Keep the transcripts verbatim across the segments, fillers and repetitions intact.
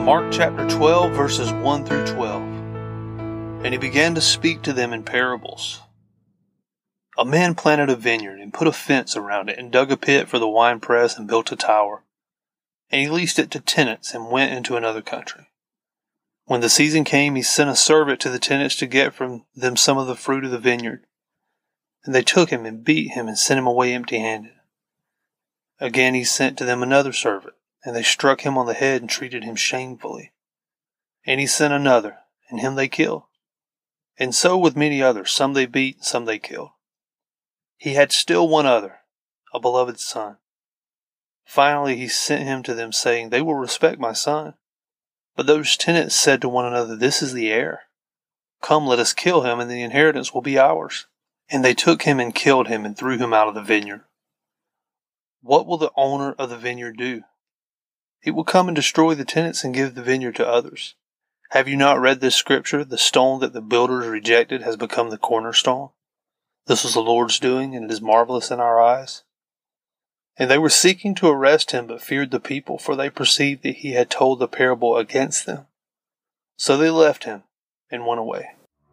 Mark chapter twelve, verses one through twelve. And he began to speak to them in parables. A man planted a vineyard and put a fence around it and dug a pit for the winepress and built a tower. And he leased it to tenants and went into another country. When the season came, he sent a servant to the tenants to get from them some of the fruit of the vineyard. And they took him and beat him and sent him away empty-handed. Again he sent to them another servant, and they struck him on the head and treated him shamefully. And he sent another, and him they killed. And so with many others, some they beat, some they killed. He had still one other, a beloved son. Finally he sent him to them, saying, They will respect my son. But those tenants said to one another, This is the heir. Come, let us kill him, and the inheritance will be ours. And they took him and killed him and threw him out of the vineyard. What will the owner of the vineyard do? He will come and destroy the tenants and give the vineyard to others. Have you not read this scripture? The stone that the builders rejected has become the cornerstone. This was the Lord's doing, and it is marvelous in our eyes. And they were seeking to arrest him, but feared the people, for they perceived that he had told the parable against them. So they left him and went away.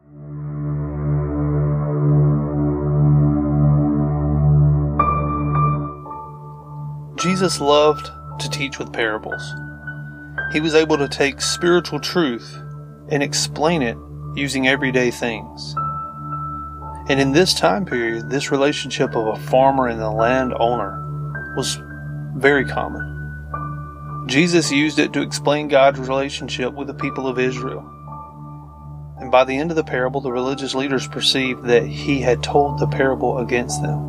Jesus loved to teach with parables. He was able to take spiritual truth and explain it using everyday things. And in this time period, this relationship of a farmer and a landowner was very common. Jesus used it to explain God's relationship with the people of Israel. And by the end of the parable, the religious leaders perceived that he had told the parable against them.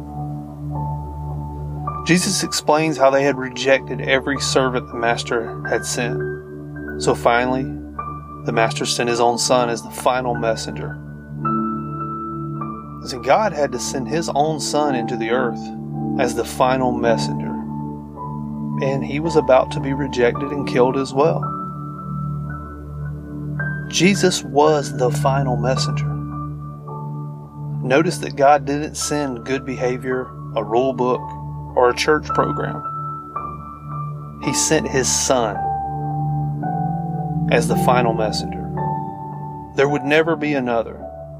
Jesus explains how they had rejected every servant the master had sent. So finally, the master sent his own son as the final messenger. And God had to send his own son into the earth as the final messenger. And he was about to be rejected and killed as well. Jesus was the final messenger. Notice that God didn't send good behavior, a rule book, or a church program. He sent his son as the final messenger. There would never be another.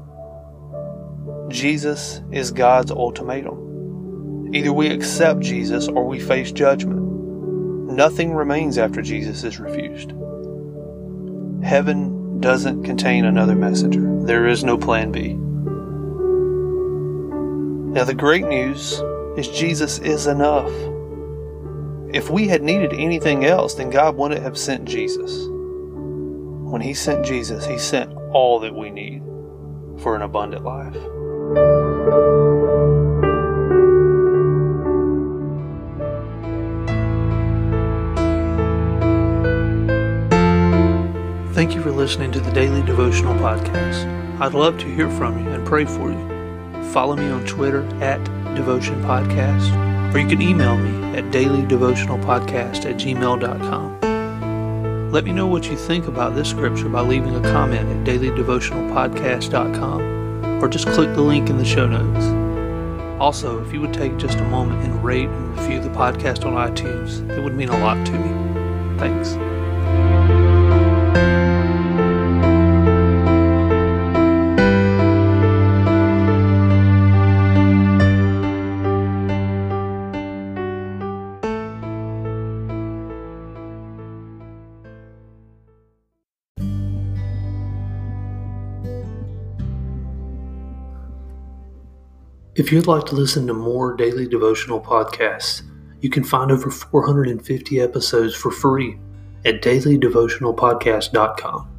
Jesus is God's ultimatum. Either we accept Jesus or we face judgment. Nothing remains after Jesus is refused. Heaven doesn't contain another messenger. There is no plan B. Now the great news is Jesus is enough. If we had needed anything else, then God wouldn't have sent Jesus. When he sent Jesus, he sent all that we need for an abundant life. Thank you for listening to the Daily Devotional Podcast. I'd love to hear from you and pray for you. Follow me on Twitter at Devotion Podcast, or you can email me at dailydevotionalpodcast at gmail dot com. Let me know what you think about this scripture by leaving a comment at dailydevotionalpodcast dot com, or just click the link in the show notes. Also, if you would take just a moment and rate and review the podcast on iTunes, it would mean a lot to me. Thanks. If you'd like to listen to more daily devotional podcasts, you can find over four hundred fifty episodes for free at daily devotional podcast dot com.